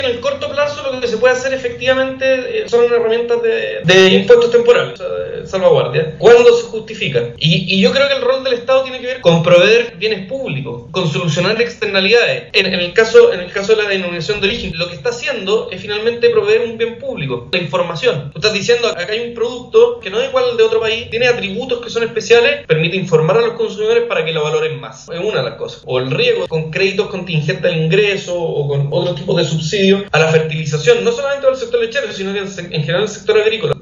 En el corto plazo lo que se puede hacer efectivamente son herramientas de impuestos temporales, o sea, de salvaguardia, cuando se justifica. Y yo creo que el rol del Estado tiene que ver con proveer bienes públicos, con solucionar externalidades. En el caso de la denominación de origen, lo que está haciendo es finalmente proveer un bien público, la información. Tú estás diciendo, acá hay un producto que no es igual al de otro país, tiene atributos que son especiales, permite informar a los consumidores para que lo valoren más. Es una de las cosas. O el riego con créditos contingentes al ingreso o con otros tipos de subsidios a la fertilización, no solamente del sector lechero, sino que en general del sector agrícola.